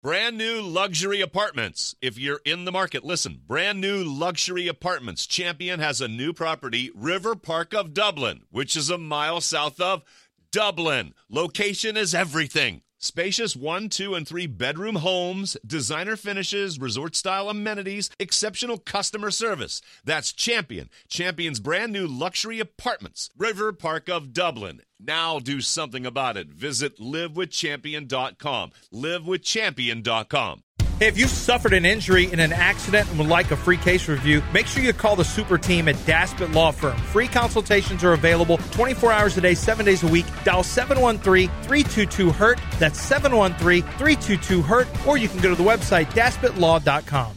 Brand new luxury apartments. If you're in the market, listen. Brand new luxury apartments. Champion has a new property, River Park of Dublin, which is a mile south of Dublin. Location is everything. Spacious 1, 2, and 3 bedroom homes, designer finishes, resort-style amenities, exceptional customer service. That's Champion. Champion's brand new luxury apartments, River Park of Dublin. Now do something about it. Visit livewithchampion.com. livewithchampion.com. Hey, if you've suffered an injury in an accident and would like a free case review, make sure you call the super team at Daspit Law Firm. Free consultations are available 24 hours a day, 7 days a week. Dial 713-322-HURT. That's 713-322-HURT. Or you can go to the website, DaspitLaw.com.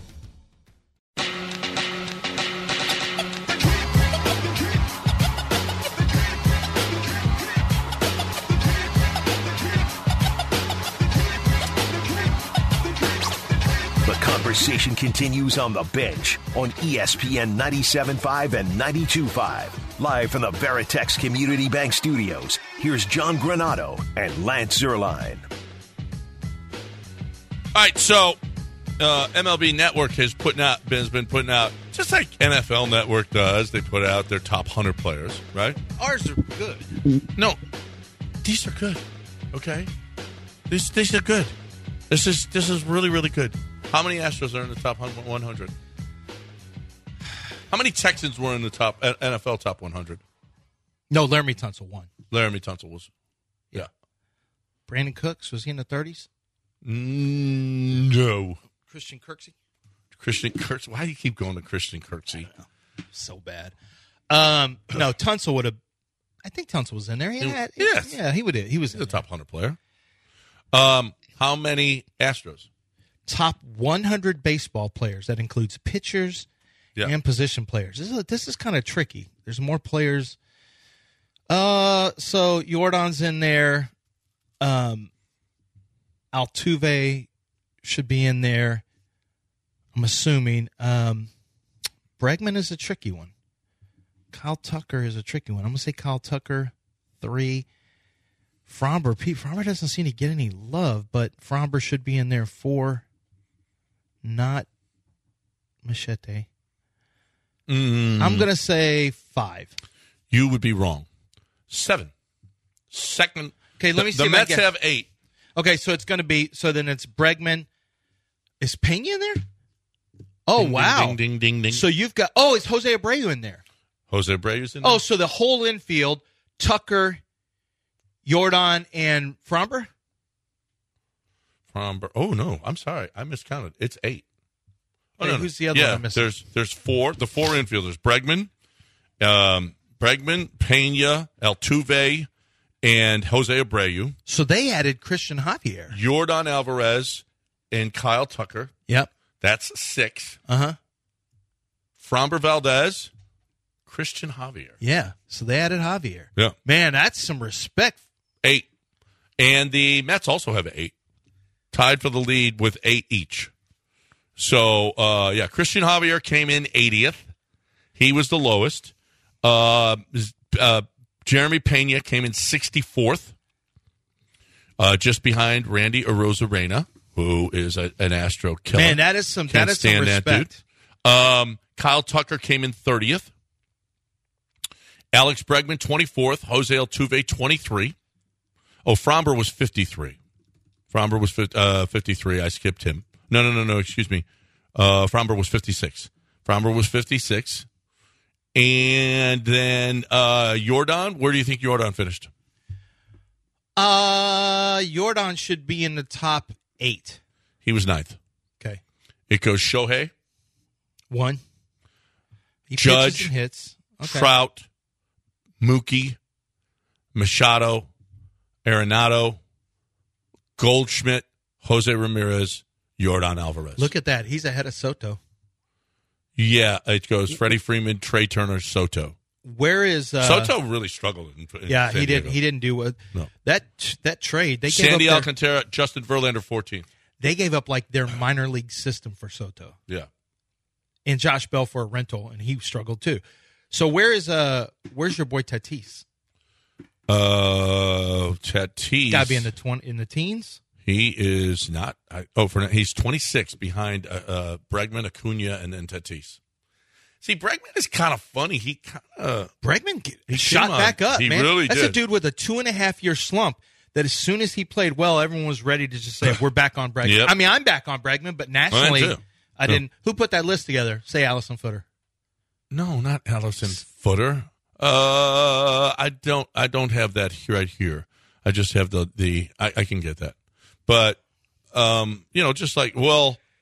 Conversation continues on the bench on ESPN 97.5 and 92.5. Live from the Veritex Community Bank Studios, here's John Granato and Lance Zierlein. All right, so MLB Network has been putting out, just like NFL Network does, they put out their top 100 players, right? Ours are good. No, these are good, okay? These are good. This is really, really good. How many Astros are in the top 100? How many Texans were in the top NFL top 100? No, Laramie Tunsil won. Laramie Tunsil was, yeah. Brandon Cooks, was he in the 30s? No. Christian Kirksey? Christian Kirksey. Why do you keep going to Christian Kirksey? So bad. No, Tunsil would have. I think Tunsil was in there. Yes. Yeah, he would. He was a top 100 player. How many Astros? Top 100 baseball players. That includes pitchers and position players. This is kind of tricky. There's more players. So Jordan's in there. Altuve should be in there. I'm assuming. Bregman is a tricky one. Kyle Tucker is a tricky one. I'm going to say Kyle Tucker, 3. Framber doesn't seem to get any love, but Framber should be in there, 4. Not Machete. I'm going to say 5. You would be wrong. 7. Second. Okay, let me see. The Mets have 8. Okay, so it's going to be, so then it's Bregman. Is Pena in there? Oh, ding, wow. Ding, ding, ding, ding. So you've got, is Jose Abreu in there? Jose Abreu's in there? Oh, so the whole infield, Tucker, Jordan, and Framber? Oh, no. I'm sorry. I miscounted. It's 8. Oh, Wait, no, who's the other one I'm missing? There's 4. The 4 infielders. Bregman, Pena, Altuve, and Jose Abreu. So they added Christian Javier. Jordan Alvarez and Kyle Tucker. Yep. That's 6. Uh-huh. Framber Valdez, Christian Javier. Yeah. So they added Javier. Yeah. Man, that's some respect. 8. And the Mets also have 8. Tied for the lead with 8 each. So, Christian Javier came in 80th. He was the lowest. Jeremy Pena came in 64th, just behind Randy Arozarena, who is an Astro killer. Man, that is some respect. That dude. Kyle Tucker came in 30th. Alex Bregman, 24th. Jose Altuve, 23. Oh, Framber was 53. Framber was 53. I skipped him. No. Excuse me. Framber was 56. And then Jordan, where do you think Jordan finished? Jordan should be in the top 8. He was 9th. Okay. It goes Shohei. 1. He Judge. pitches and hits. Okay. Trout. Mookie. Machado. Arenado. Goldschmidt. Jose Ramirez. Jordan Alvarez. Look at that. He's ahead of Soto. Yeah, it goes Freddie Freeman, Trey Turner, Soto. Where is Soto really struggled in yeah, San he Diego. didn't. He didn't do what that trade. They Sandy gave up Alcantara, Justin Verlander, 14th. They gave up like their minor league system for Soto. Yeah, and Josh Bell for a rental, and he struggled too. So where's your boy Tatis? Tatis Got to be in the teens. He is not. He's 26 behind Bregman, Acuna, and then Tatis. See, Bregman is kind of funny. Bregman shot back up, he man. Really That's did. a dude with a 2.5-year slump that as soon as he played well, everyone was ready to just say, we're back on Bregman. Yep. I mean, I'm back on Bregman, but nationally, I didn't. Who put that list together? Say Allison Footer. No, not Allison Footer. I don't have that right here. I just have I can get that. But, just like, it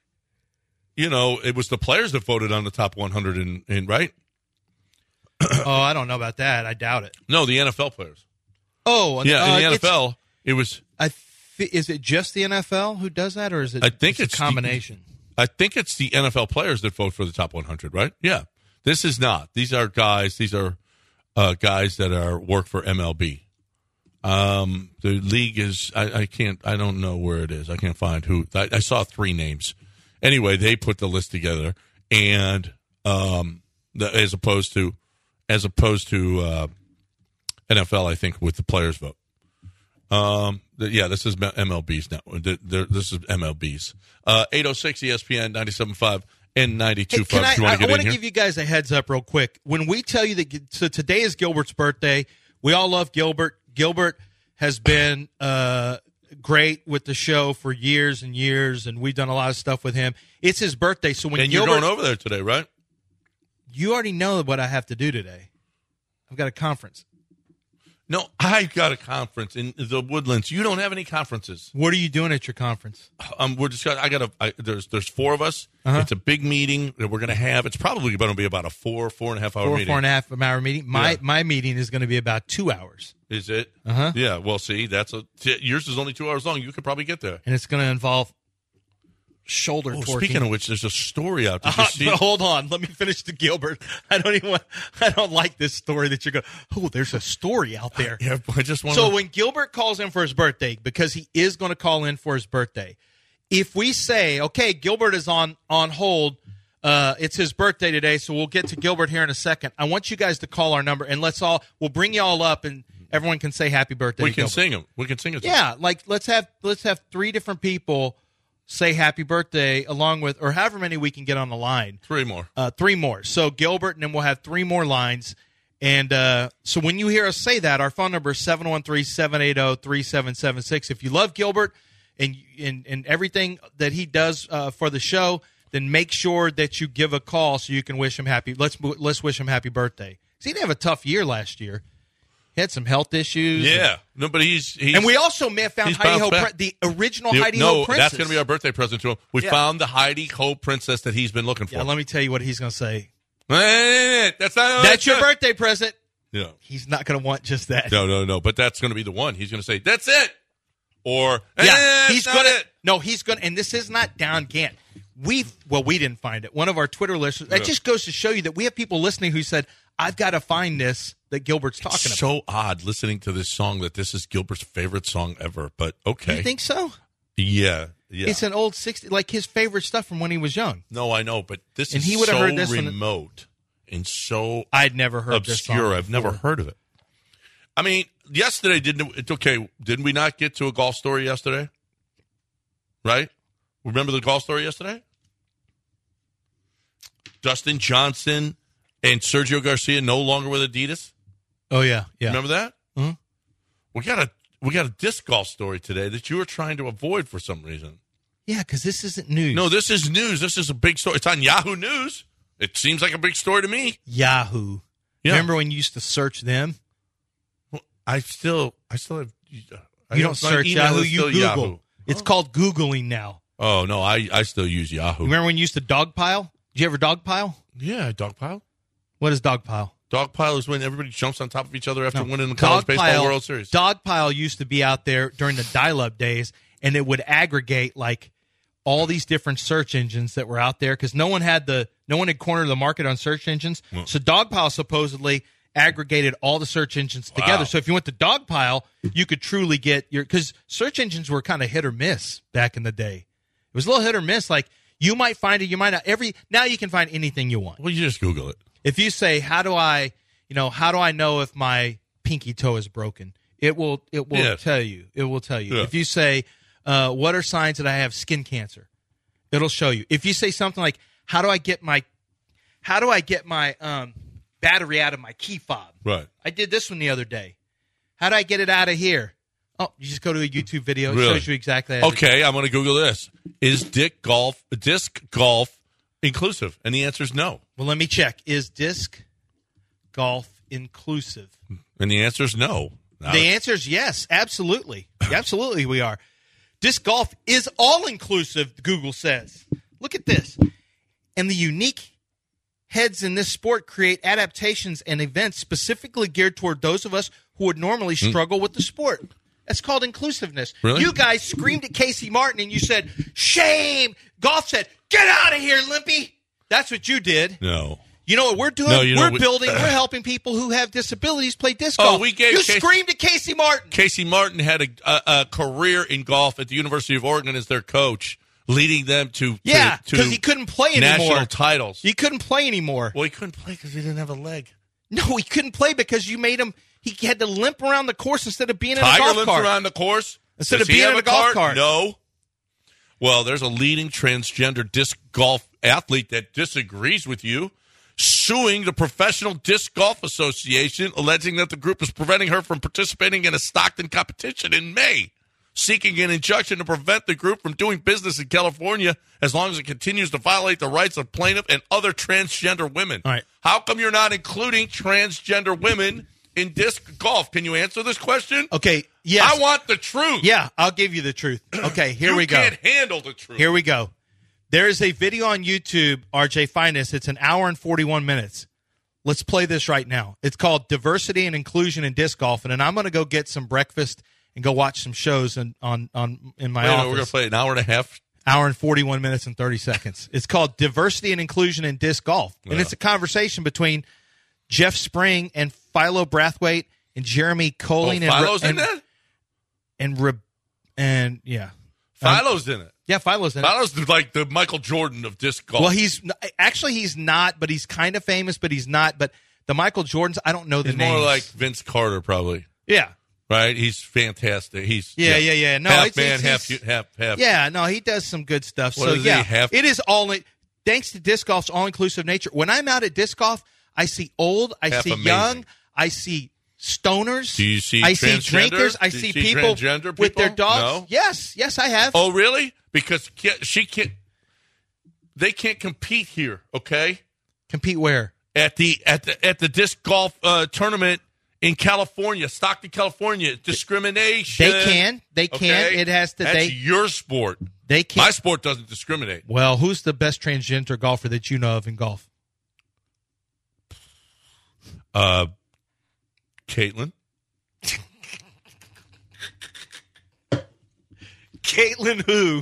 was the players that voted on the top 100 right? Oh, I don't know about that. I doubt it. No, the NFL players. Oh, yeah, in the NFL, it was. Is it just the NFL who does that, or is it? I think it's a combination. I think it's the NFL players that vote for the top 100, right? Yeah. This is not. These are guys. These are guys that work for MLB. The league is. I can't. I don't know where it is. I can't find who. I saw 3 names. Anyway, they put the list together, and as opposed to NFL, I think with the players vote. This is MLB's now. This is MLB's. 806 ESPN 97.5 and 92.5. I want to give you guys a heads up real quick. When we tell you that, so today is Gilbert's birthday. We all love Gilbert. Gilbert has been great with the show for years and years, and we've done a lot of stuff with him. It's his birthday, so when you're going over there today, right? You already know what I have to do today. I've got a conference. No, I got a conference in the Woodlands. You don't have any conferences. What are you doing at your conference? We're just. There's 4 of us. Uh-huh. It's a big meeting that we're going to have. It's probably going to be about a 4.5 hour meeting. 4.5 hour meeting. My meeting is going to be about 2 hours. Is it? Uh-huh. Yeah. Well, see, yours is only 2 hours long. You could probably get there. And it's going to involve shoulder torquing. Speaking of which, there's a story out there. Hold on, let me finish the Gilbert. I don't like this story that you're going. Oh, there's a story out there. Yeah, I just want. So when Gilbert calls in for his birthday, because he is going to call in for his birthday, if we say, okay, Gilbert is on hold, it's his birthday today, so we'll get to Gilbert here in a second. I want you guys to call our number, and we'll bring you all up, and everyone can say happy birthday. We can sing him. We can sing it. Yeah, like let's have 3 different people say happy birthday along with, or however many we can get on the line. 3 more. 3 more. So Gilbert, and then we'll have 3 more lines. And so when you hear us say that, our phone number is 713-780-3776. If you love Gilbert and everything that he does for the show, then make sure that you give a call so you can wish him happy. Let's wish him happy birthday. He didn't have a tough year last year. He had some health issues. Yeah. No, but he's and we also may have found Heidi Ho, the original Heidi Ho princess. No, that's going to be our birthday present to him. We found the Heidi Ho princess that he's been looking for. Yeah, let me tell you what he's going to say. That's your birthday present. Yeah. He's not going to want just that. No. But that's going to be the one. He's going to say, that's it. Or, he's going to. No, he's going to. And this is not Don Gant. We didn't find it. One of our Twitter listeners. That just goes to show you that we have people listening who said, I've got to find this that Gilbert's talking about. So odd listening to this song that this is Gilbert's favorite song ever, but okay. You think so? Yeah. It's an old 60s, like his favorite stuff from when he was young. No, I know, but this is he would have so heard this remote and so I'd never heard obscure. This song I've never heard of it. I mean, yesterday didn't we not get to a golf story yesterday? Right? Remember the golf story yesterday? Dustin Johnson and Sergio Garcia no longer with Adidas. Oh yeah. Remember that? Mm-hmm. We got a disc golf story today that you were trying to avoid for some reason. Yeah, because this isn't news. No, this is news. This is a big story. It's on Yahoo News. It seems like a big story to me. Yahoo. Yeah. Remember when you used to search them? Well, I still have. You don't search Yahoo. You Google. Yahoo. It's called Googling now. Oh no, I still use Yahoo. Remember when you used to dogpile? Did you ever dogpile? Yeah, dogpile. What is dogpile? Dogpile is when everybody jumps on top of each other after winning the College Baseball World Series. Dogpile used to be out there during the dial-up days, and it would aggregate like all these different search engines that were out there because no one had cornered the market on search engines. Well, so Dogpile supposedly aggregated all the search engines together. So if you went to Dogpile, you could truly get because search engines were kind of hit or miss back in the day. It was a little hit or miss. Like you might find it, you might not. Now you can find anything you want. Well, you just Google it. If you say, how do I know if my pinky toe is broken? It will tell you. It will tell you. Yeah. If you say, what are signs that I have skin cancer? It'll show you. If you say something like, how do I get my battery out of my key fob? Right. I did this one the other day. How do I get it out of here? Oh, you just go to a YouTube video. It Really? shows you exactly how to Okay, I'm going to Google this. Is disc golf inclusive? And the answer is no. Well, let me check. Is disc golf inclusive? And the answer is no. The answer is yes, absolutely. Absolutely we are. Disc golf is all-inclusive, Google says. Look at this. And the unique heads in this sport create adaptations and events specifically geared toward those of us who would normally struggle with the sport. That's called inclusiveness. Really? You guys screamed at Casey Martin and you said, shame. Golf said, get out of here, Limpy. That's what you did. No. You know what we're doing? No, you know, we're helping people who have disabilities play disc Oh, golf. we gave you Casey- screamed at Casey Martin. Casey Martin had a career in golf at the University of Oregon as their coach, leading them to Yeah, because he couldn't play anymore. national titles. He couldn't play anymore. Well, he couldn't play because he didn't have a leg. No, he couldn't play because you made him. He had to limp around the course instead of being in a Tiger golf limps cart. around the course Instead Does of he being have in a golf cart? cart. No. Well, there's a leading transgender disc golf athlete that disagrees with you, suing the Professional Disc Golf Association, alleging that the group is preventing her from participating in a Stockton competition in May, seeking an injunction to prevent the group from doing business in California as long as it continues to violate the rights of plaintiff and other transgender women. All right. How come you're not including transgender women in disc golf? Can you answer this question? Okay, yes. I want the truth. Yeah, I'll give you the truth. Okay, here we go. You can't handle the truth. Here we go. There is a video on YouTube, RJ, find this. It's an hour and 41 minutes. Let's play this right now. It's called Diversity and Inclusion in Disc Golf, and then I'm going to go get some breakfast and go watch some shows in my Wait a minute, office. we're going to play an hour and a half. Hour and 41 minutes and 30 seconds. It's called Diversity and Inclusion in Disc Golf, and it's a conversation between Jeff Spring and Philo Brathwaite and Jeremy Colling Philo's in that? and yeah. Philo's in it. Yeah, Philo's in it. Philo's like the Michael Jordan of disc golf. Well, he's not, but he's kind of famous, but he's not. But the Michael Jordans, I don't know the He's names. more like Vince Carter, probably. Yeah. Right? He's fantastic. He's Yeah. No, half it's man, he's- half. Yeah, no, he does some good stuff. What So is he, yeah, half- it is thanks to disc golf's all-inclusive nature. When I'm out at disc golf, I see old, I Half see amazing. young, I see stoners. Do you see I see transgender? drinkers. I Do you see see people transgender with their people? dogs. No? Yes, I have. Oh, really? Because she can't. They can't compete here. Okay. Compete where? At the disc golf tournament in California, Stockton, California. Discrimination. They can. Okay? It has to. That's your sport. They can't. My sport doesn't discriminate. Well, who's the best transgender golfer that you know of in golf? Caitlin. Caitlin who?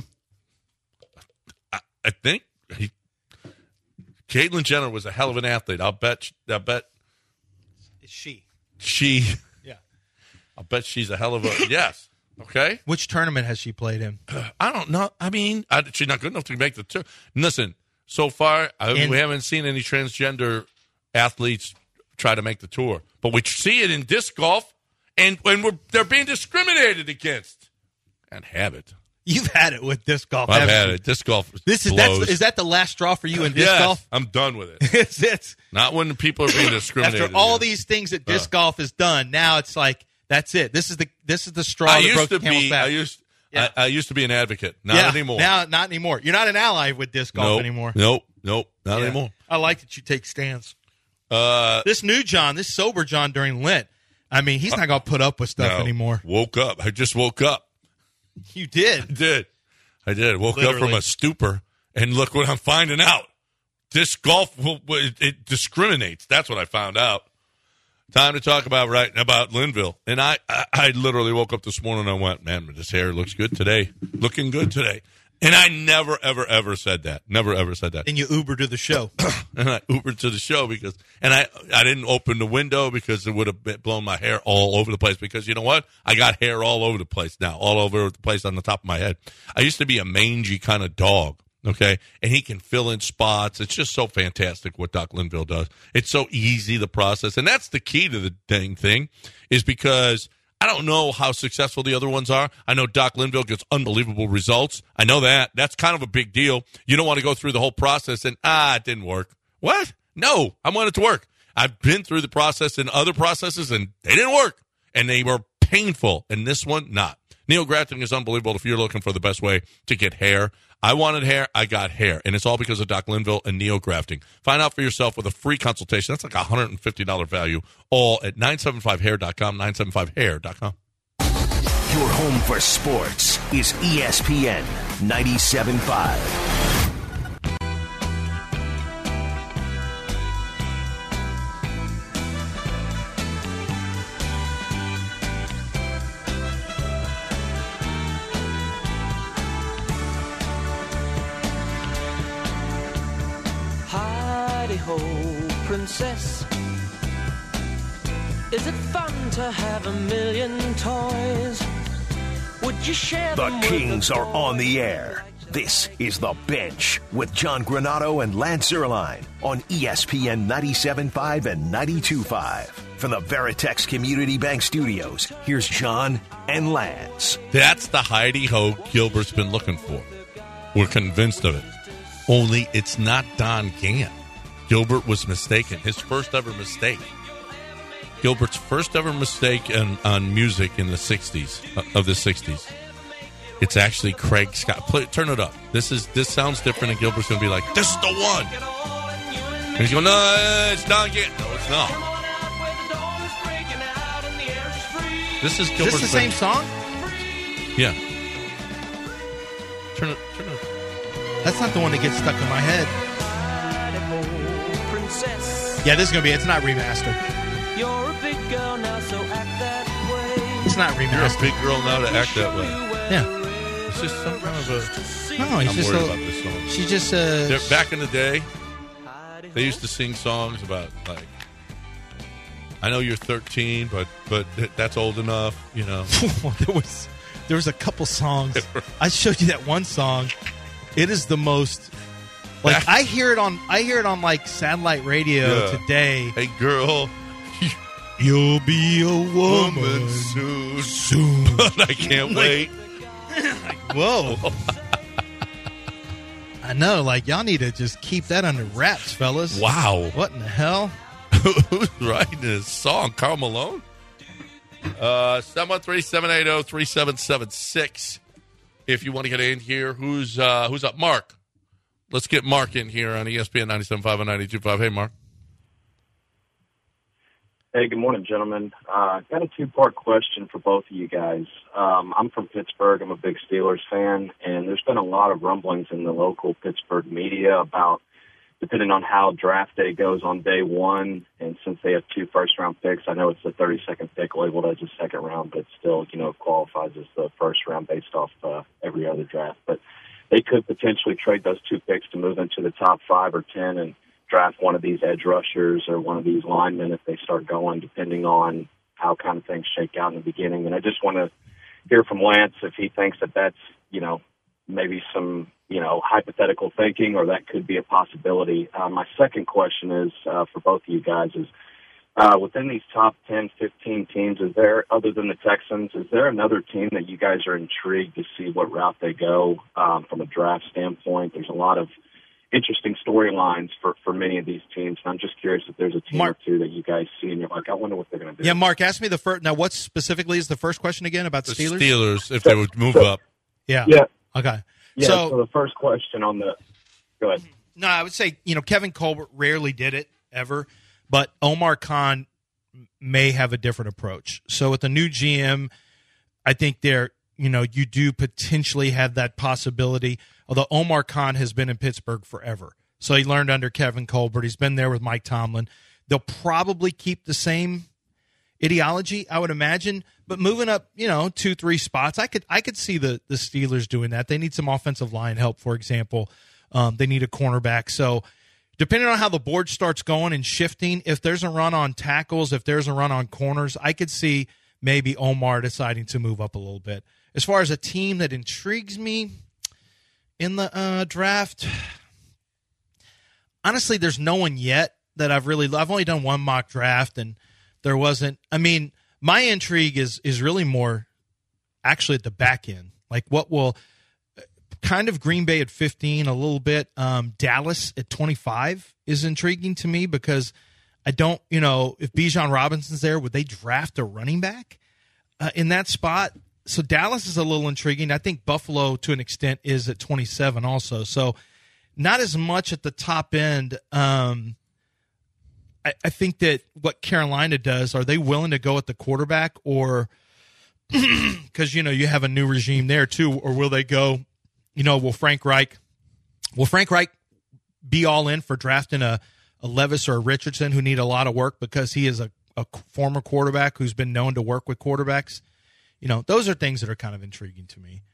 I think Caitlyn Jenner was a hell of an athlete. I'll bet Is she? Yeah. I'll bet she's a hell of a yes. Okay. Which tournament has she played in? I don't know. I mean, she's not good enough to make the tour. Listen, so far we haven't seen any transgender athletes try to make the tour, but we see it in disc golf, and they're being discriminated against. And have it. You've had it with disc golf. I've haven't had you? it. Disc golf. Is that the last straw for you in disc Yes, golf? I'm done with it. it's Not when people are being discriminated. after all against. these things that disc golf has done. Now it's like that's it. This is the straw I that broke used the to camel's be. back. I used to be an advocate. Not Yeah, anymore. Now, not anymore. You're not an ally with disc golf anymore. Nope. Not Yeah. anymore. I like that you take stands. This This sober John during Lent. I mean, he's not going to put up with stuff anymore. Woke up. I just woke up. You did. I did. Woke up from Literally. a stupor, and look what I'm finding out. Disc golf, it discriminates. That's what I found out. Time to talk about Linville. And I literally woke up this morning and I went, man, this hair looks good today. Looking good today. And I never, ever, ever said that. Never, ever said that. And you Uber to the show. And I Ubered to the show I didn't open the window because it would have blown my hair all over the place. Because you know what? I got hair all over the place now, all over the place on the top of my head. I used to be a mangy kind of dog, okay? And he can fill in spots. It's just so fantastic what Doc Linville does. It's so easy, the process. And that's the key to the dang thing is because I don't know how successful the other ones are. I know Doc Linville gets unbelievable results. I know that. That's kind of a big deal. You don't want to go through the whole process and, it didn't work. What? No, I want it to work. I've been through the process in other processes, and they didn't work. And they were painful. And this one, not. Neografting is unbelievable if you're looking for the best way to get hair. I wanted hair, I got hair. And it's all because of Doc Linville and Neografting. Find out for yourself with a free consultation. That's like a $150 value. All at 975hair.com, 975hair.com. Your home for sports is ESPN 97.5. Princess, is it fun to have a million toys? Would you share them? The Kings are on the air. This is The Bench with John Granato and Lance Zierlein on ESPN 97.5 and 92.5. From the Veritex Community Bank Studios, here's John and Lance. That's the hidey-ho Gilbert's been looking for. We're convinced of it. Only it's not Don Gant. Gilbert was mistaken. His first ever mistake. Gilbert's first ever mistake on music in the 60s, of the 60s. It's actually Craig Scott. Turn it up. This sounds different, and Gilbert's going to be like, this is the one. And he's going, no, it's Don Gant. No, it's not. This is Gilbert's. Is this the same song? Yeah. Turn it. That's not the one that gets stuck in my head. Yeah, this is going to be, it's not remastered. You're a big girl now, so act that way. It's not remastered. You're a big girl now to act that way. Yeah. It's just some kind of a... No, he's I'm just worried about this song. She's just Back in the day, they used to sing songs about, like, I know you're 13, but that's old enough, you know. there was a couple songs. I showed you that one song. It is the most... Like I hear it on like satellite radio today. Hey girl, you'll be a woman soon. But I can't wait. Whoa. I know, like y'all need to just keep that under wraps, fellas. Wow. What in the hell? Who's writing this song? Karl Malone? 713-780-3776. If you want to get in here, who's up? Mark. Let's get Mark in here on ESPN 97.5 and 92.5. Hey, Mark. Hey, good morning, gentlemen. Got a two-part question for both of you guys. I'm from Pittsburgh. I'm a big Steelers fan, and there's been a lot of rumblings in the local Pittsburgh media about, depending on how draft day goes on day one, and since they have 2 first-round picks, I know it's the 32nd pick labeled as a second round, but still, qualifies as the first round based off every other draft. But they could potentially trade those 2 picks to move into the top 5 or 10 and draft one of these edge rushers or one of these linemen if they start going, depending on how kind of things shake out in the beginning. And I just want to hear from Lance if he thinks that that's, maybe some, hypothetical thinking or that could be a possibility. My second question is for both of you guys is, within these top 10, 15 teams, is there, other than the Texans, is there another team that you guys are intrigued to see what route they go from a draft standpoint? There's a lot of interesting storylines for many of these teams, and I'm just curious if there's a team or two that you guys see and you're like, I wonder what they're going to do. Yeah, Mark, ask me the first. Now, what specifically is the first question again about the Steelers? Steelers, if they would move up. Yeah. Okay. Yeah, so the first question on the – go ahead. No, I would say, Kevin Colbert rarely did it, ever. But Omar Khan may have a different approach. So with the new GM, I think you do potentially have that possibility. Although Omar Khan has been in Pittsburgh forever. So he learned under Kevin Colbert. He's been there with Mike Tomlin. They'll probably keep the same ideology, I would imagine. But moving up, 2-3 spots, I could see the Steelers doing that. They need some offensive line help, for example. They need a cornerback. So depending on how the board starts going and shifting, if there's a run on tackles, if there's a run on corners, I could see maybe Omar deciding to move up a little bit. As far as a team that intrigues me in the draft, honestly, there's no one yet that I've only done one mock draft, and there wasn't. I mean, My intrigue is really more actually at the back end. Like what will kind of Green Bay at 15 a little bit. Dallas at 25 is intriguing to me because I don't, if Bijan Robinson's there, would they draft a running back in that spot? So Dallas is a little intriguing. I think Buffalo, to an extent, is at 27 also. So not as much at the top end. I think that what Carolina does, are they willing to go at the quarterback, or because, you have a new regime there too, or will they go, will Frank Reich be all in for drafting a Levis or a Richardson who need a lot of work because he is a former quarterback who's been known to work with quarterbacks? Those are things that are kind of intriguing to me.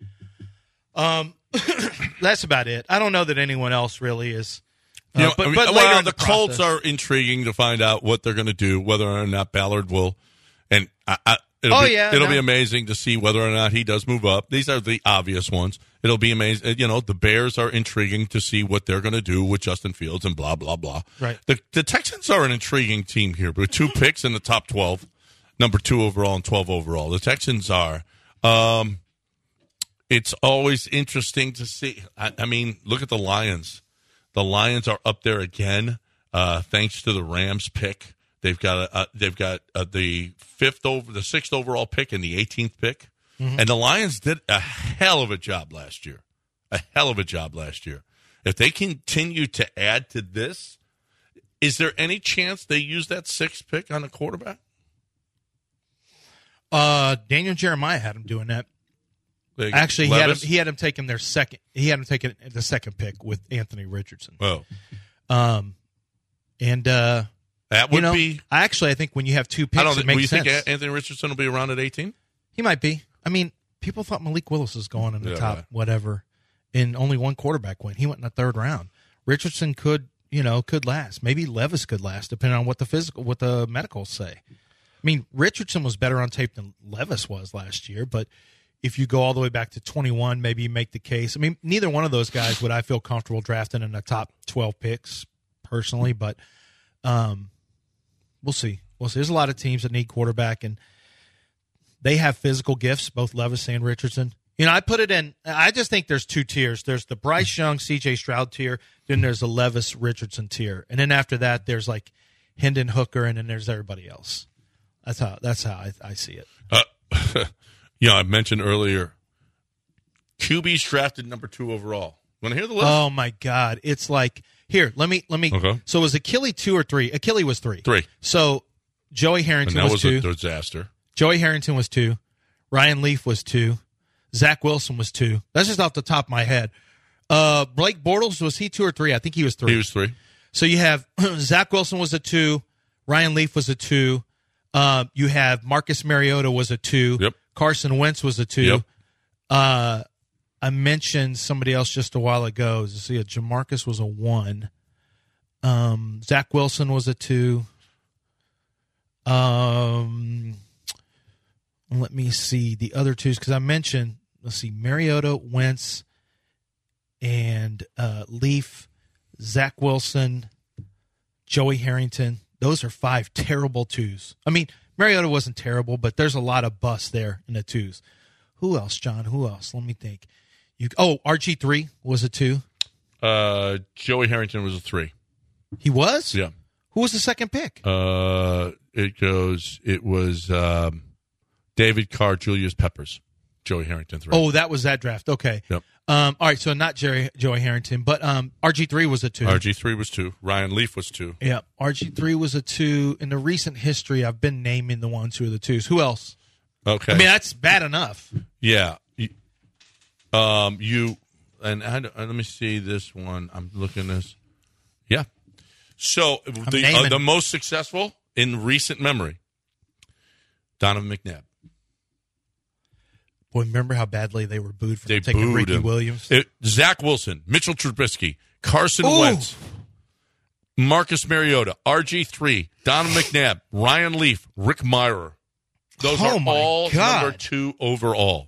That's about it. I don't know that anyone else really is. But later in the Colts are intriguing to find out what they're going to do, whether or not Ballard will. And it'll be amazing to see whether or not he does move up. These are the obvious ones. It'll be amazing. The Bears are intriguing to see what they're going to do with Justin Fields and blah, blah, blah. Right. The Texans are an intriguing team here with 2 picks in the top 12, number 2 overall and 12 overall. The Texans are. It's always interesting to see. I mean, look at the Lions. The Lions are up there again, thanks to the Rams pick. They've got the 6th overall pick and the 18th pick. Mm-hmm. And the Lions did a hell of a job last year. If they continue to add to this, is there any chance they use that 6th pick on a quarterback? Daniel Jeremiah had him doing that. Actually, he had him taking their second. He had him taking the second pick with Anthony Richardson. Oh, that would be. I think when you have 2 picks, it makes sense. Do you think Anthony Richardson will be around at 18? He might be. I mean, people thought Malik Willis was going in the top whatever, and only one quarterback went. He went in the 3rd round. Richardson could last. Maybe Levis could last, depending on what the medicals say. I mean, Richardson was better on tape than Levis was last year, but if you go all the way back to 21, maybe you make the case. I mean, neither one of those guys would I feel comfortable drafting in the top 12 picks personally, but we'll see. There's a lot of teams that need quarterback, and they have physical gifts, both Levis and Richardson. I put it in – I just think there's 2 tiers. There's the Bryce Young, C.J. Stroud tier, then there's the Levis Richardson tier. And then after that, there's like Hendon Hooker, and then there's everybody else. That's how I see it. I mentioned earlier, QB's drafted number 2 overall. Want to hear the list? Oh, my God. It's like – here, let me okay. So was Achille 2 or 3? Achille was 3. 3. So Joey Harrington was 2. And that was a disaster. Joey Harrington was 2. Ryan Leaf was 2. Zach Wilson was 2. That's just off the top of my head. Blake Bortles, was he 2 or 3? I think he was 3. He was 3. So you have Zach Wilson was a 2. Ryan Leaf was a 2. You have Marcus Mariota was a 2. Yep. Carson Wentz was a 2. Yep. I mentioned somebody else just a while ago. See, Jamarcus was a 1. Zach Wilson was a 2. Let me see the other 2s because I mentioned. Let's see, Mariota, Wentz, and Leaf, Zach Wilson, Joey Harrington. Those are 5 terrible 2s. I mean, Mariota wasn't terrible, but there's a lot of busts there in the 2s. Who else, John? Who else? Let me think. RG3 was a 2. Joey Harrington was a 3. He was? Yeah. Who was the second pick? It was David Carr, Julius Peppers. Joey Harrington 3. Oh, that was that draft. Okay. Yep. All right, so not Joey Harrington, but RG3 was a 2. RG3 was 2. Ryan Leaf was 2. Yeah, RG3 was a 2. In the recent history, I've been naming the ones who are the 2s. Who else? Okay. I mean, that's bad enough. Yeah. Let me see this one. I'm looking at this. Yeah. So the most successful in recent memory, Donovan McNabb. Boy, remember how badly they were booed for taking Ricky Williams? Zach Wilson, Mitchell Trubisky, Carson Wentz, Marcus Mariota, RG3, Donovan McNabb, Ryan Leaf, Rick Mirer. Those are all number 2 overall.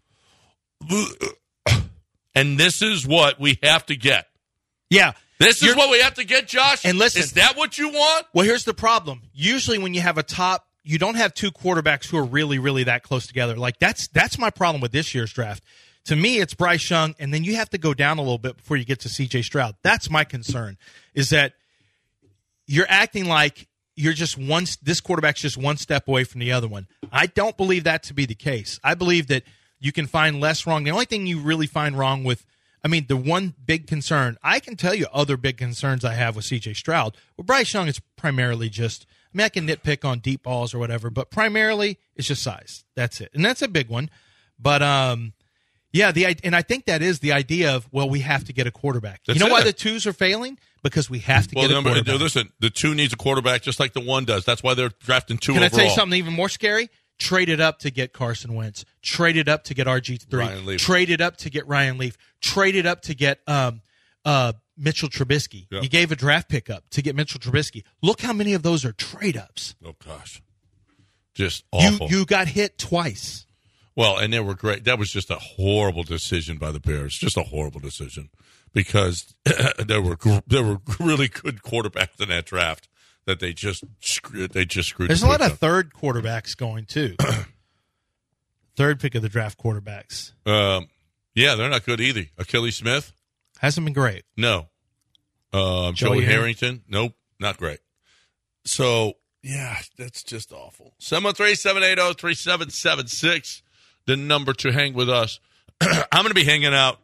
And this is what we have to get. Yeah. This is what we have to get, Josh? And listen. Is that what you want? Well, here's the problem. Usually when you have a top, you don't have two quarterbacks who are really, really that close together. Like that's my problem with this year's draft. To me, it's Bryce Young, and then you have to go down a little bit before you get to C.J. Stroud. That's my concern, is that you're acting like you're just this quarterback's just one step away from the other one. I don't believe that to be the case. I believe that you can find less wrong. The only thing you really find wrong with, the one big concern, I can tell you other big concerns I have with C.J. Stroud. With Bryce Young, it's primarily just, I can nitpick on deep balls or whatever, but primarily it's just size. That's it. And that's a big one. But, yeah, and I think that is the idea of, we have to get a quarterback. That's why it. the twos are failing? Because we have to get a quarterback. Listen, the 2 needs a quarterback just like the 1 does. That's why they're drafting 2 Can overall. I tell you something even more scary? Traded up to get Carson Wentz. Traded up to get RG3. Traded up to get Ryan Leaf. Traded up to get Mitchell Trubisky. Yep. You gave a draft pick up to get Mitchell Trubisky. Look how many of those are trade-ups. Oh, gosh. Just awful. You got hit twice. Well, and they were great. That was just a horrible decision by the Bears. Just a horrible decision because there were really good quarterbacks in that draft that they just screwed. There's a lot of third quarterbacks going too. Third pick of the draft quarterbacks. Yeah, they're not good either. Achilles Smith hasn't been great. No. Joey Harrington. Nope, not great. So yeah, that's just awful. 713-780-3776. The number to hang with us. I'm going to be hanging out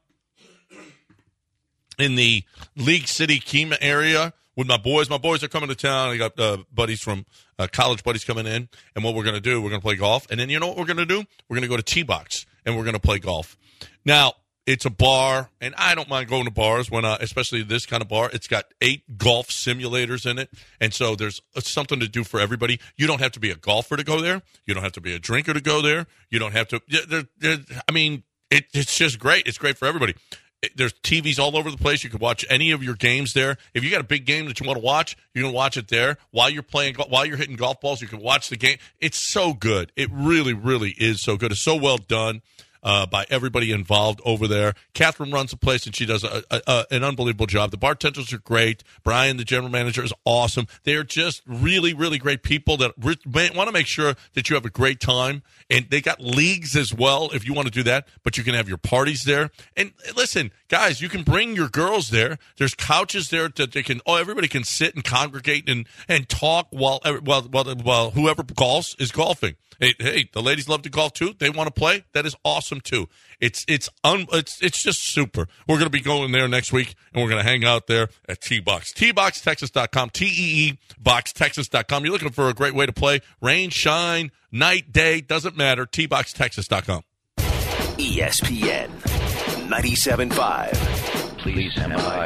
in the League City Kemah area with my boys. My boys are coming to town. I got buddies from college buddies coming in. And what we're going to do, we're going to play golf. And then you know what we're going to do? We're going to go to T-Box, and we're going to play golf. Now, it's a bar, and I don't mind going to bars when, especially this kind of bar. It's got 8 golf simulators in it, and so there's something to do for everybody. You don't have to be a golfer to go there. You don't have to be a drinker to go there. You don't have to. It's just great. It's great for everybody. There's TVs all over the place. You can watch any of your games there. If you got a big game that you want to watch, you can watch it there while you're playing. While you're hitting golf balls, you can watch the game. It's so good. It really, really is so good. It's so well done. By everybody involved over there. Catherine runs the place, and she does an unbelievable job. The bartenders are great. Brian, the general manager, is awesome. They're just really, really great people that want to make sure that you have a great time. And they got leagues as well if you want to do that, but you can have your parties there. And listen, guys, you can bring your girls there. There's couches there that they can. Everybody can sit and congregate and talk while whoever golfs is golfing. Hey, the ladies love to golf too. They want to play. That is awesome too. It's just super. We're going to be going there next week, and we're going to hang out there at T-Box. TBoxTexas.com. TEEBoxTexas.com. You're looking for a great way to play. Rain, shine, night, day, doesn't matter. TBoxTexas.com. ESPN 97.5. Please stand by.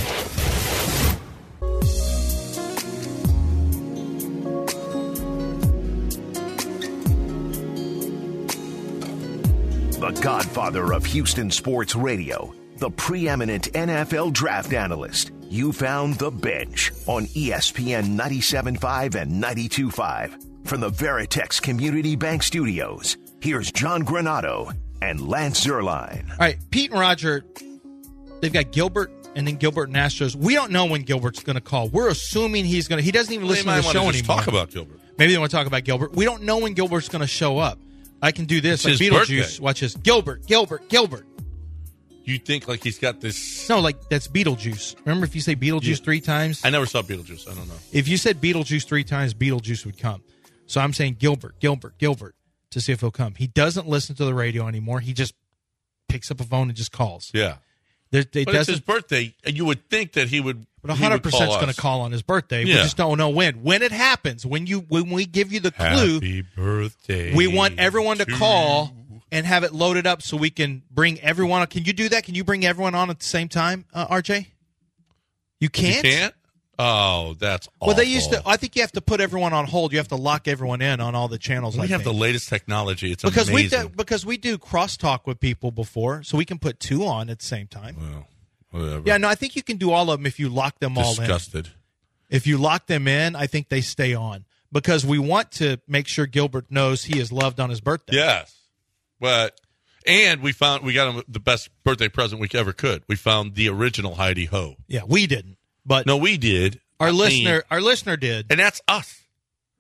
The godfather of Houston sports radio, the preeminent NFL draft analyst. You found The Bench on ESPN 97.5 and 92.5. From the Veritex Community Bank Studios, here's John Granado and Lance Zierlein. All right, Pete and Roger, they've got Gilbert and then Gilbert and Astros. We don't know when Gilbert's going to call. We're assuming he's going to. He doesn't even listen to the show anymore. Talk about Gilbert. Maybe they want to talk about Gilbert. We don't know when Gilbert's going to show up. I can do this it's like Beetlejuice. Birthday. Watch this. Gilbert. You think like he's got this? No, like that's Beetlejuice. Remember if you say Beetlejuice 3 times? I never saw Beetlejuice. I don't know. If you said Beetlejuice 3 times, Beetlejuice would come. So I'm saying Gilbert, to see if he'll come. He doesn't listen to the radio anymore. He just picks up a phone and just calls. Yeah. But it's his birthday, and you would think that he would. But 100% is going to call on his birthday. Yeah. We just don't know when. When it happens, when we give you the clue, happy birthday. We want everyone to call and have it loaded up so we can bring everyone on. Can you do that? Can you bring everyone on at the same time, RJ? You can't? You can't? Oh, that's awful. Well, they used to. I think you have to put everyone on hold. You have to lock everyone in on all the channels. We have the latest technology. It's because amazing. Because we do crosstalk with people before, so we can put 2 on at the same time. Well, whatever. Yeah, no, I think you can do all of them if you lock them all in. Disgusted. If you lock them in, I think they stay on because we want to make sure Gilbert knows he is loved on his birthday. Yes, and we got him the best birthday present we ever could. We found the original Heidi Ho. Yeah, we didn't. But no, we did. Our listener did, and that's us.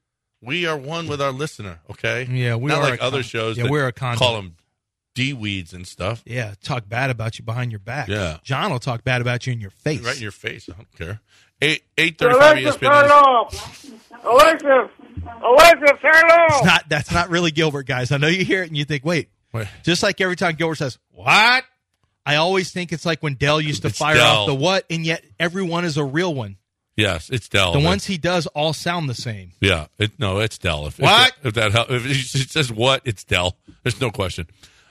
We are one with our listener, okay? Yeah, we Not are like a other con- shows yeah, that we're a conduit. call them D-weeds and stuff. Yeah, talk bad about you behind your back. Yeah. John will talk bad about you in your face. Right in your face. I don't care. 8:35 ESPN. Alexa, turn off. That's not really Gilbert, guys. I know you hear it and you think, wait. Wait. Just like every time Gilbert says, what? I always think it's like when Dell used to It's fire Dell. off the what, and yet everyone is a real one. Yes, it's Dell. The ones he does all sound the same. Yeah. It's Dell. What? If that helps. If it says what, it's Dell. There's no question.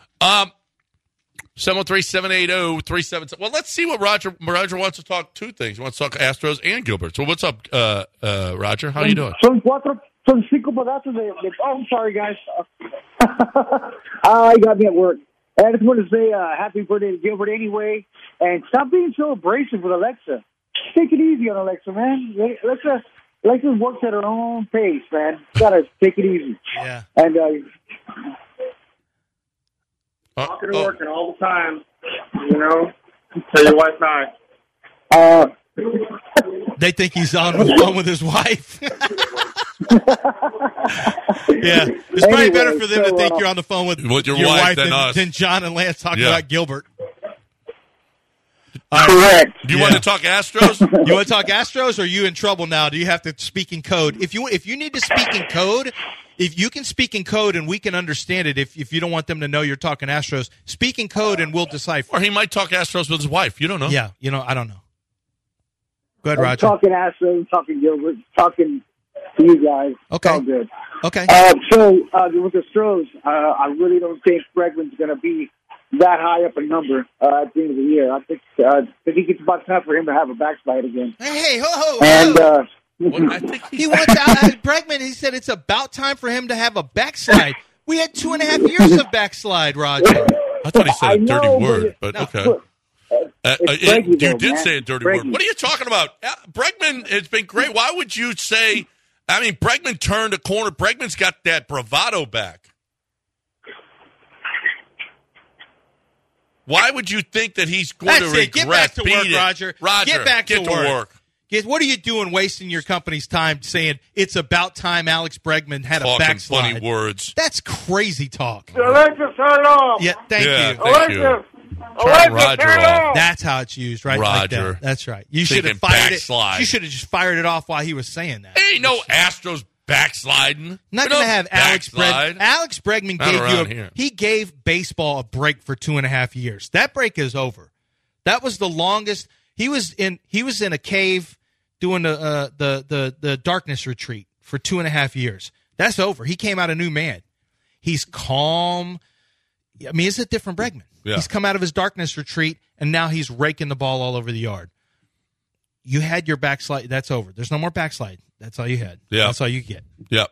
713-780-3777. Well, let's see what Roger wants to talk two things. He wants to talk Astros and Gilbert. So what's up, Roger? How are you doing? Son cinco pedazos de oh, I'm sorry, guys. You got me at work. I just want to say happy birthday to Gilbert anyway. And stop being so abrasive with Alexa. Take it easy on Alexa, man. Alexa works at her own pace, man. Gotta take it easy. Yeah. And Walking to work and all the time, you know. Tell your wife hi. They think he's on the phone with his wife. Yeah. It's probably better for them to think you're on the phone with your wife than us. than John and Lance talking about Gilbert. correct. Do you want to talk Astros? You want to talk Astros, or are you in trouble now? Do you have to speak in code? If you need to speak in code, if you can speak in code and we can understand it, if you don't want them to know you're talking Astros, speak in code and we'll decipher. Or he might talk Astros with his wife. You don't know. Yeah, I don't know. Go ahead, I'm Roger. talking Astros, talking Gilbert, talking to you guys. Okay. It's all good. Okay. So with the Astros, I really don't think Bregman's going to be that high up a number at the end of the year. I think it's about time for him to have a backslide again. Hey, ho. And Well, I think He wants Bregman. He said it's about time for him to have a backslide. We had 2.5 years of backslide, Roger. I thought he said I a dirty know, word, but but okay. look, it's Bregman, You though, did man. say a dirty Bregman. word. What are you talking about? Bregman has been great. Why would you say? I mean, Bregman turned a corner. Bregman's got that bravado back. Why would you think that he's going That's to it. regret Get back to work, beating- Roger. Roger, Get back to work. work. What are you doing wasting your company's time saying it's about time Alex Bregman had a Talking backslide? funny words. That's crazy talk. Alexa, turn off. Yeah, thank Yeah, you. thank you. Alexa, Roger turn off. off. That's how it's used, right? Like Roger. that. That's right. You should have Thinking fired backslide. it. You should have just fired it off while he was saying that. Ain't no Astros backsliding. Not There's going to no have Alex backslide. Bregman. Alex Bregman Not gave around here. he gave baseball a break for 2.5 years. That break is over. That was the longest. He was in a cave doing the darkness retreat for 2.5 years. That's over. He came out a new man. He's calm. I mean, it's a different Bregman. Yeah. He's come out of his darkness retreat, and now he's raking the ball all over the yard. You had your backslide. That's over. There's no more backslide. That's all you had. Yeah. That's all you get. Yep.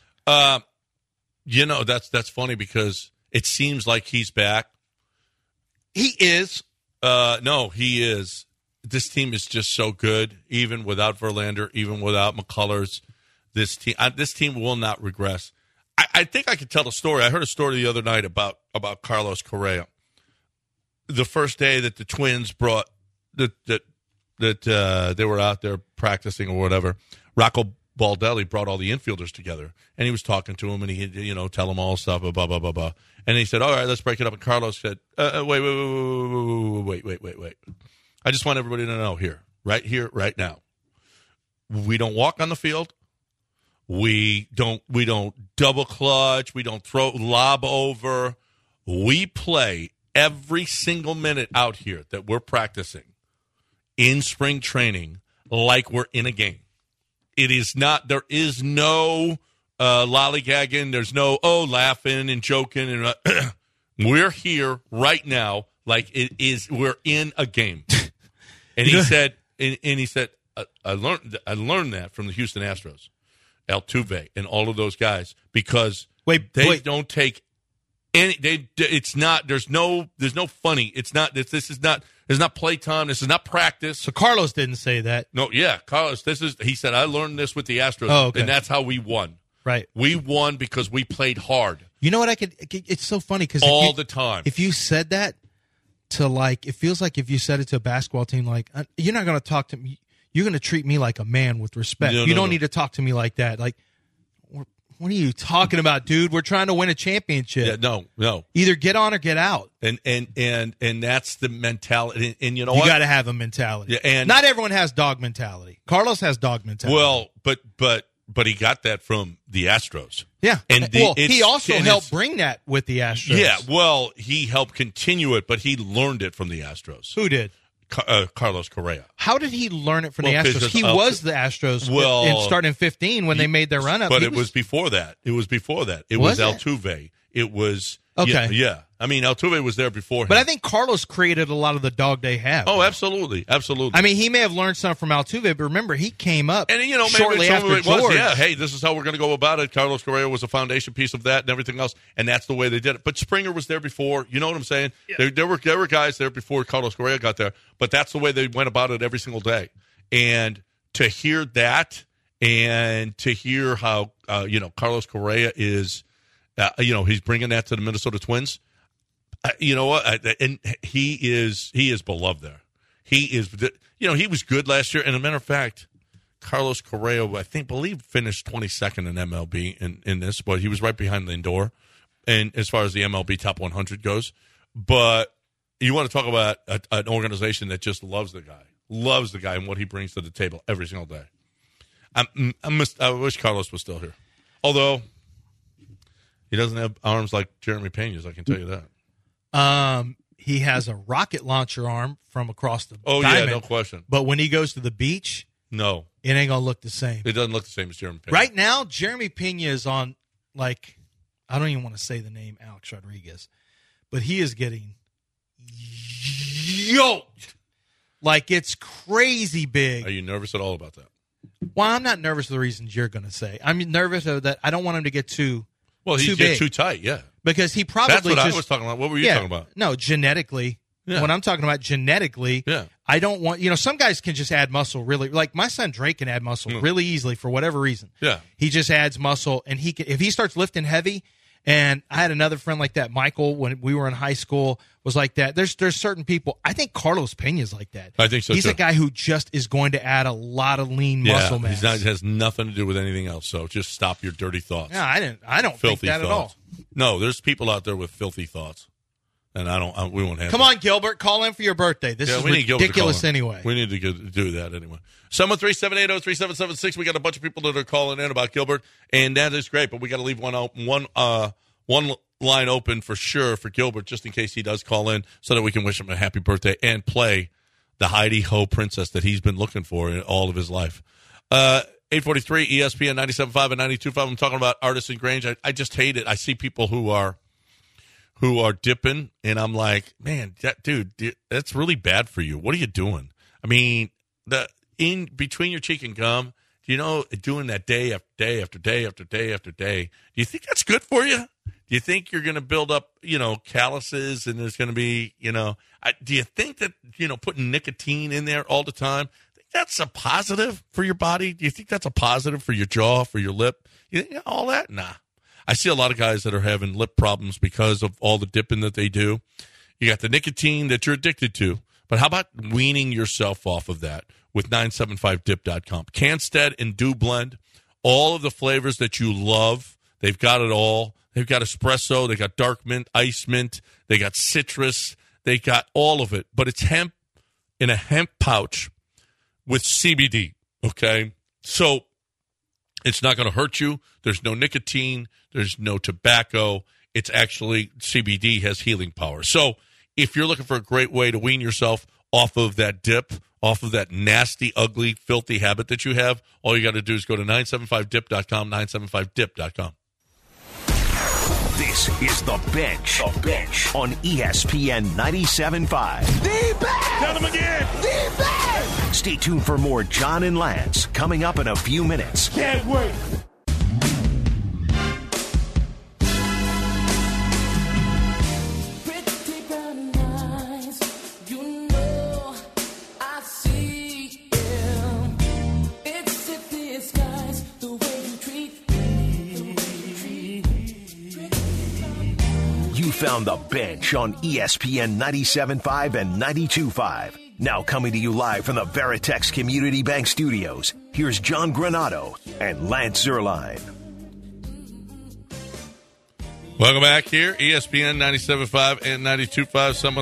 That's funny because it seems like he's back. He is. No, he is. This team is just so good, even without Verlander, even without McCullers. This team will not regress. I think I could tell the story. I heard a story the other night about Carlos Correa. The first day that the Twins brought that they were out there practicing or whatever, Rocco Baldelli brought all the infielders together, and he was talking to him, and he tell them all stuff, blah blah blah blah. And he said, "All right, let's break it up." And Carlos said, "Wait. I just want everybody to know here, right now. We don't walk on the field. We don't double clutch. We don't throw lob over. We play every single minute out here that we're practicing in spring training like we're in a game. It is not. There is no lollygagging. There's no laughing and joking. And we're here right now like it is. We're in a game." And he said, I learned that from the Houston Astros, Altuve, and all of those guys because they don't take any. It's not. There's no funny. It's not. This is not. There's not playtime. This is not practice. So Carlos didn't say that. No, yeah, Carlos. He said I learned this with the Astros, okay. and that's how we won. Right. We won because we played hard. You know what it's so funny because all the time. If you said that to it feels like if you said it to a basketball team, like you're not going to talk to me. You're going to treat me like a man with respect. You don't need to talk to me like that. Like What are you talking about, dude? We're trying to win a championship. Yeah, no. Either get on or get out. And that's the mentality. And you know You what? got to have a mentality. Yeah, and not everyone has dog mentality. Carlos has dog mentality. Well, but he got that from the Astros. Yeah. And he also helped bring that with the Astros. Yeah, well, he helped continue it, but he learned it from the Astros. Who did? Carlos Correa. How did he learn it from the Well, Astros? He was the Astros starting in 15 when they made their run-up. But it was before that. It was Altuve. It was okay. Yeah. I mean, Altuve was there before him. But I think Carlos created a lot of the dog they have. Oh, absolutely. I mean, he may have learned something from Altuve, but remember, he came up and maybe shortly after George. Yeah, hey, this is how we're going to go about it. Carlos Correa was a foundation piece of that and everything else, and that's the way they did it. But Springer was there before. You know what I'm saying? Yeah. There were guys there before Carlos Correa got there, but that's the way they went about it every single day. And to hear that and to hear how, Carlos Correa is, he's bringing that to the Minnesota Twins. You know what? And he is beloved there. He is, he was good last year. And as a matter of fact, Carlos Correa, I believe finished 22nd in MLB in this, but he was right behind Lindor. And as far as the MLB top 100 goes, but you want to talk about an organization that just loves the guy and what he brings to the table every single day. I wish Carlos was still here, although he doesn't have arms like Jeremy Pena's. I can tell you that. He has a rocket launcher arm from across the diamond, yeah, no question. But when he goes to the beach, no, it ain't gonna look the same. It doesn't look the same as Jeremy Pena. Right now, Jeremy Pena is on, like, I don't even want to say the name Alex Rodriguez, but he is getting yoked. Like, it's crazy big. Are you nervous at all about that? Well, I'm not nervous for the reasons you're going to say. I'm nervous that I don't want him to get too big. Too tight, yeah. Because he probably That's what I was talking about. What were you talking about? No, genetically. Yeah. When I'm talking about genetically, I don't want, some guys can just add muscle really. Like my son Drake can add muscle really easily for whatever reason. Yeah. He just adds muscle, and if he starts lifting heavy, and I had another friend like that, Michael, when we were in high school, was like that. There's certain people. I think Carlos Pena's like that. I think so, He's too. a guy who just is going to add a lot of lean muscle mass. It has nothing to do with anything else, so just stop your dirty thoughts. Yeah, I don't think that at all. No, there's people out there with filthy thoughts, and we won't have Come on, Gilbert, call in for your birthday. This is ridiculous anyway. We need to do that anyway. 713-780-3776. We got a bunch of people that are calling in about Gilbert, and that is great, but we got to leave one line open for sure for Gilbert, just in case he does call in, so that we can wish him a happy birthday and play the Heidi-Ho princess that he's been looking for in all of his life. 843 ESPN 97.5 and 92.5. I'm talking about Artisan Grange. I just hate it. I see people who are dipping, and I'm like, man, dude, that's really bad for you. What are you doing? I mean, in between your cheek and gum, doing that day after day after day after day after day, do you think that's good for you? Do you think you're going to build up, calluses, and there's going to be, do you think that, putting nicotine in there all the time, that's a positive for your body? Do you think that's a positive for your jaw, for your lip? You think all that? Nah. I see a lot of guys that are having lip problems because of all the dipping that they do. You got the nicotine that you're addicted to, but how about weaning yourself off of that with 975dip.com? Canstead and Dew Blend, all of the flavors that you love, they've got it all. They've got espresso, they got dark mint, ice mint, they got citrus, they got all of it. But it's hemp in a hemp pouch with CBD, okay? So it's not going to hurt you. There's no nicotine. There's no tobacco. It's actually CBD has healing power. So if you're looking for a great way to wean yourself off of that dip, off of that nasty, ugly, filthy habit that you have, all you got to do is go to 975dip.com, 975dip.com. This is The Bench. The Bench on ESPN 97.5. The Bench! Tell him again! The Bench! Stay tuned for more John and Lance coming up in a few minutes. Can't wait. You found The Bench on ESPN 97.5 and 92.5. Now coming to you live from the Veritex Community Bank Studios, here's John Granado and Lance Zierlein. Welcome back here, ESPN 97.5 and 92.5, someone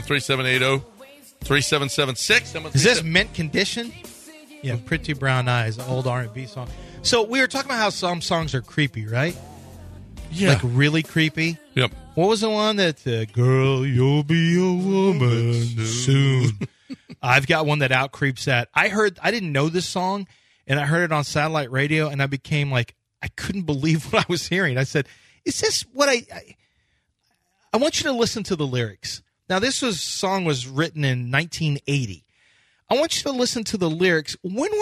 3780-3776. Is this mint condition? Yeah, Pretty Brown Eyes, old R&B song. So we were talking about how some songs are creepy, right? Yeah. Like really creepy. Yep. What was the one that, girl, you'll be a woman soon? I've got one that out-creeps that. I didn't know this song, and I heard it on satellite radio, and I became like, I couldn't believe what I was hearing. I said, is this what I want you to listen to the lyrics. Now, this song was written in 1980. I want you to listen to the lyrics.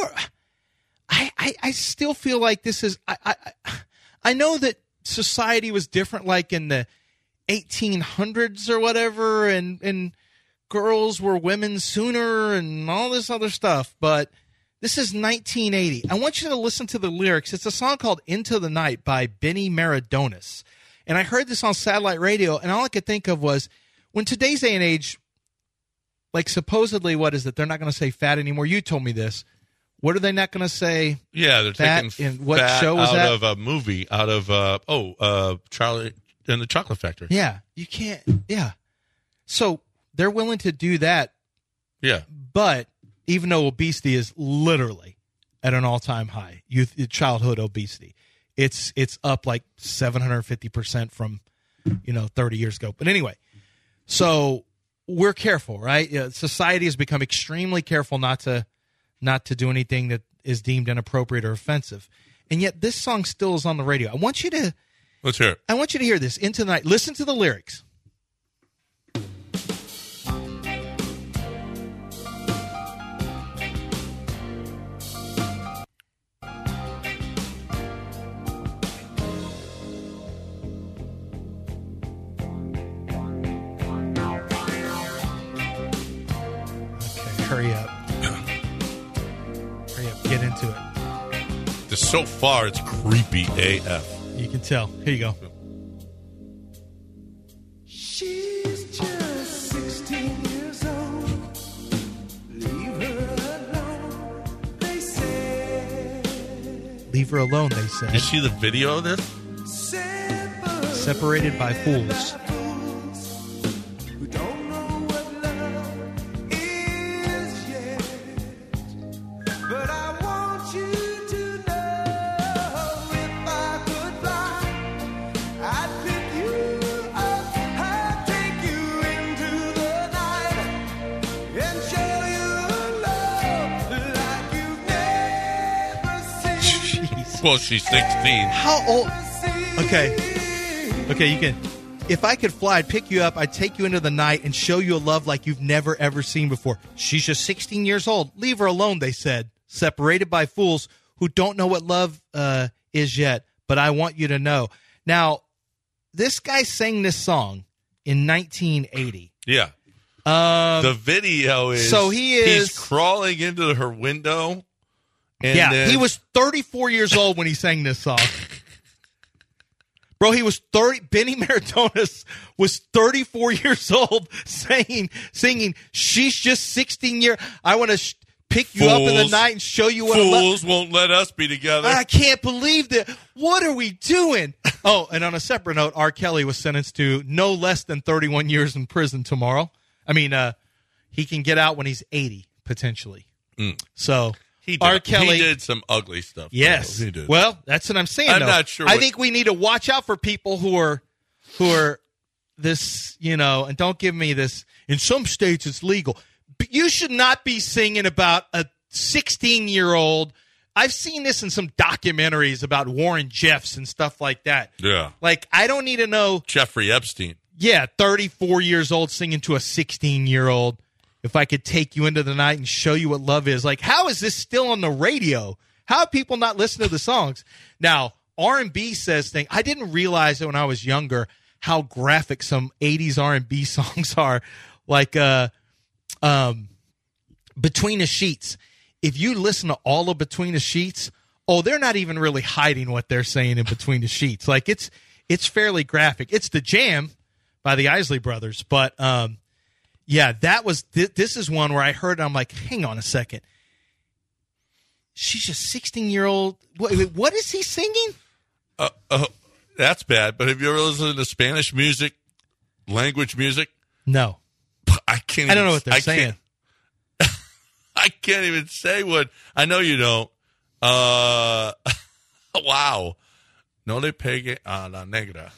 I still feel like this is, I know that society was different, like in the 1800s or whatever, and girls were women sooner and all this other stuff, but this is 1980. I want you to listen to the lyrics. It's a song called Into the Night by Benny Maradonis. And I heard this on satellite radio, and all I could think of was, when today's day and age, like supposedly, what is it? They're not going to say fat anymore. You told me this. What are they not going to say? Yeah, they're fat taking in what fat show was out that? of a movie, out of Charlie and the Chocolate Factory. Yeah, you can't. Yeah, so they're willing to do that. Yeah, but even though obesity is literally at an all-time high, childhood obesity, it's up like 750% from 30 years ago. But anyway, so we're careful, right? Society has become extremely careful not to do anything that is deemed inappropriate or offensive. And yet this song still is on the radio. Let's hear it. I want you to hear this. Into the Night. Listen to the lyrics. Okay, hurry up. Get into it. So far, it's creepy AF. You can tell. Here you go. She's just 16 years old. Leave her alone, they say. Leave her alone, they said. Did you see the video of this? Separated by Fools. Well, she's 16. How old? Okay, you can. If I could fly, I'd pick you up, I'd take you into the night and show you a love like you've never, ever seen before. She's just 16 years old. Leave her alone, they said. Separated by fools who don't know what love is yet, but I want you to know. Now, this guy sang this song in 1980. Yeah. The video is... So he's crawling into her window. And he was 34 years old when he sang this song. Bro, he was 30. Benny Maradonis was 34 years old singing, she's just 16 years. I want to pick you up in the night and show you what fools won't let us be together. I can't believe that. What are we doing? Oh, and on a separate note, R. Kelly was sentenced to no less than 31 years in prison tomorrow. I mean, he can get out when he's 80, potentially. So... R. Kelly did some ugly stuff. Yes, he did. Well, that's what I'm saying. I'm not sure. I think we need to watch out for people who are this, and don't give me this. In some states, it's legal. But you should not be singing about a 16-year-old. I've seen this in some documentaries about Warren Jeffs and stuff like that. Yeah. Like, I don't need to know. Jeffrey Epstein. Yeah, 34 years old singing to a 16-year-old. If I could take you into the night and show you what love is. Like, how is this still on the radio? How have people not listened to the songs? Now, R&B says things. I didn't realize that when I was younger how graphic some 80s R&B songs are. Like, Between the Sheets. If you listen to all of Between the Sheets, they're not even really hiding what they're saying in Between the Sheets. Like, it's fairly graphic. It's The Jam by the Isley Brothers, but... yeah, that was. This is one where I heard it, I'm like, hang on a second. She's just 16-year-old. What is he singing? That's bad. But have you ever listened to Spanish music, language music? No. I can't. I don't know what they're saying. I can't even say what. I know you don't. Wow. No le pegue a la negra.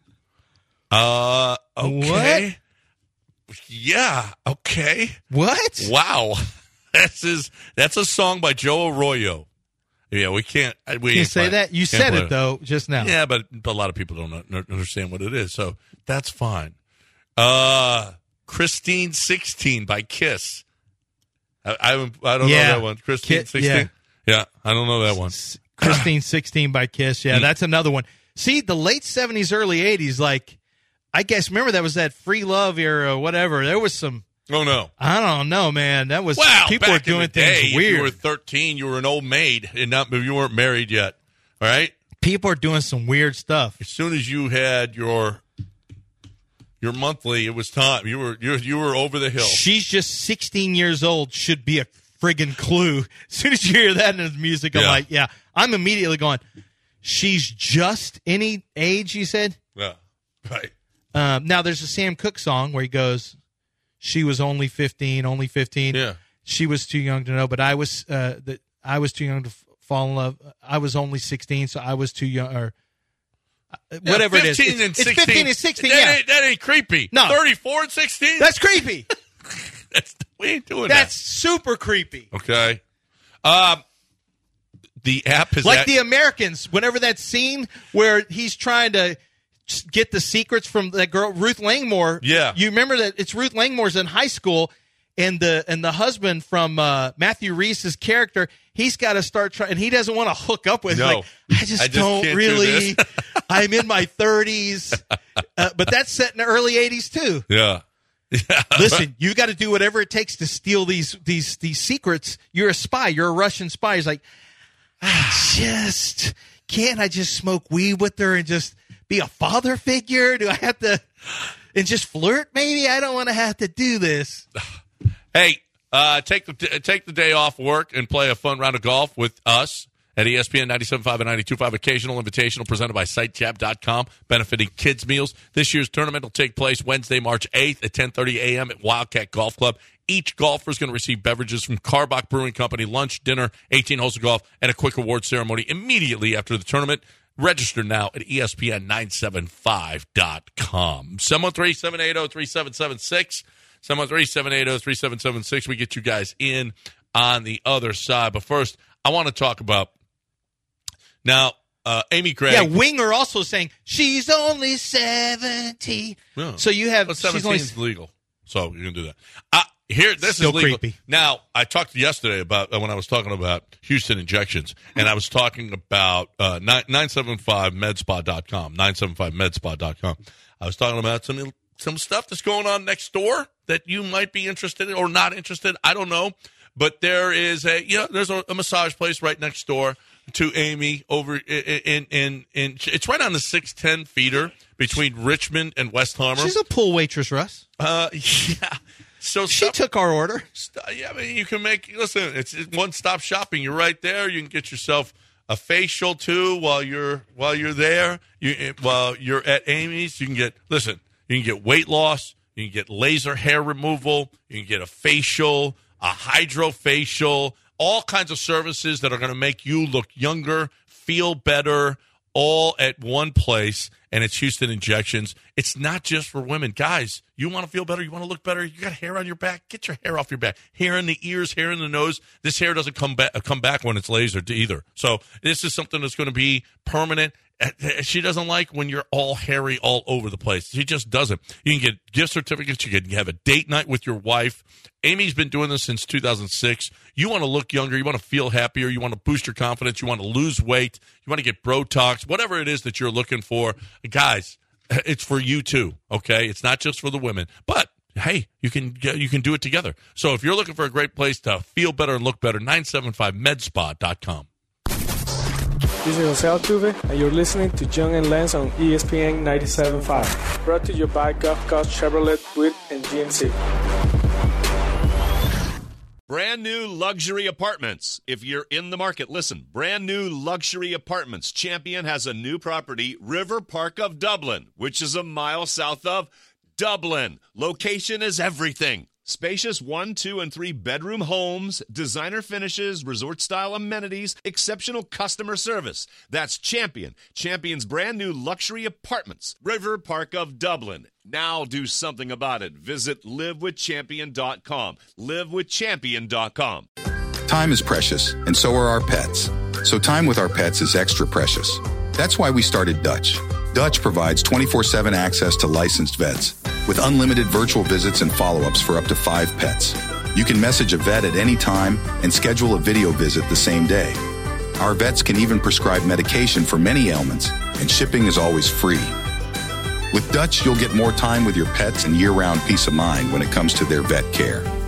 Okay. What? Yeah. Okay. What? Wow. That's a song by Joe Arroyo. Yeah, we can't. We You say that? You said it, though, just now. Yeah, but a lot of people don't understand what it is, so that's fine. Christine 16 by Kiss. I don't know that one. Christine 16? Yeah, I don't know that one. Christine 16 by Kiss. Yeah, that's another one. See, the late 70s, early 80s, like, I guess, remember that was that free love era, whatever. There was some. Oh, no. I don't know, man. That was people were back doing in the day, things weird. If you were 13, you were an old maid, and you weren't married yet. All right? People are doing some weird stuff. As soon as you had your monthly, it was time. You were over the hill. She's just 16 years old. Should be a friggin' clue. As soon as you hear that in his music, I'm like, yeah. I'm immediately going, she's just any age, you said? Yeah, right. Now, there's a Sam Cooke song where he goes, she was only 15. Yeah. She was too young to know, but I was too young to fall in love. I was only 16, so I was too young, or whatever it is. 15 and 16. It's 15 and 16, That ain't creepy. No. 34 and 16? That's creepy. We ain't doing That's super creepy. Okay. The app is like The Americans, whenever that scene where he's trying to get the secrets from that girl, Ruth Langmore. Yeah. You remember that it's Ruth Langmore's in high school, and the husband from Matthew Reese's character, he's got to start trying, and he doesn't want to hook up with. No. Like, I just don't can't really. do this. I'm in my 30s, but that's set in the early 80s too. Yeah. Listen, you got to do whatever it takes to steal these secrets. You're a spy. You're a Russian spy. He's like, can't I just smoke weed with her and just be a father figure? Do I have to and just flirt? Maybe I don't want to have to do this. Hey, take the day off work and play a fun round of golf with us at ESPN 97.5 and 92.5. Occasional Invitational presented by SiteJab.com, benefiting kids' meals. This year's tournament will take place Wednesday, March 8th at 10:30 a.m. at Wildcat Golf Club. Each golfer is going to receive beverages from Karbach Brewing Company, lunch, dinner, 18 holes of golf, and a quick award ceremony immediately after the tournament. Register now at ESPN975.com. 713-780-3776. 713-780-3776. We get you guys in on the other side. But first, I want to talk about now Amy Craig. Yeah, Winger also saying she's only 17. Yeah. So you have 17 is legal, so you can do that. This Still is legal. creepy. Now, I talked yesterday about when I was talking about Houston injections, and I was talking about 975medspa.com, 975medspa.com. I was talking about some stuff that's going on next door that you might be interested in or not interested. I don't know, but there is there's a massage place right next door to Amy over in it's right on the 610 feeder between Richmond and West Harmon. She's a pool waitress, Russ. Yeah. So she took our order. Yeah, I mean, you can listen, it's one-stop shopping. You're right there. You can get yourself a facial too while you're there. While you're at Amy's, you can get weight loss, you can get laser hair removal, you can get a facial, a hydrofacial, all kinds of services that are going to make you look younger, feel better, all at one place, and it's Houston Injections. It's not just for women. Guys, you want to feel better, you want to look better, you got hair on your back, get your hair off your back. Hair in the ears, hair in the nose. This hair doesn't come back when it's lasered either. So this is something that's going to be permanent. She doesn't like when you're all hairy all over the place. She just doesn't. You can get gift certificates. You can have a date night with your wife. Amy's been doing this since 2006. You want to look younger. You want to feel happier. You want to boost your confidence. You want to lose weight. You want to get Botox. Whatever it is that you're looking for. Guys, it's for you too, okay? It's not just for the women. But, hey, you can do it together. So if you're looking for a great place to feel better and look better, 975medspa.com. This is Jose Altuve, and you're listening to John and Lance on ESPN 97.5. Brought to you by Gulf Coast Chevrolet, Buick, and GMC. Brand new luxury apartments. If you're in the market, listen. Brand new luxury apartments. Champion has a new property, River Park of Dublin, which is a mile south of Dublin. Location is everything. Spacious 1, 2, and 3 bedroom homes, designer finishes, resort-style amenities, exceptional customer service. That's Champion. Champion's brand new luxury apartments, River Park of Dublin. Now do something about it. Visit livewithchampion.com. Livewithchampion.com. Time is precious, and so are our pets. So time with our pets is extra precious. That's why we started Dutch. Dutch provides 24/7 access to licensed vets with unlimited virtual visits and follow-ups for up to 5 pets. You can message a vet at any time and schedule a video visit the same day. Our vets can even prescribe medication for many ailments, and shipping is always free. With Dutch, you'll get more time with your pets and year-round peace of mind when it comes to their vet care.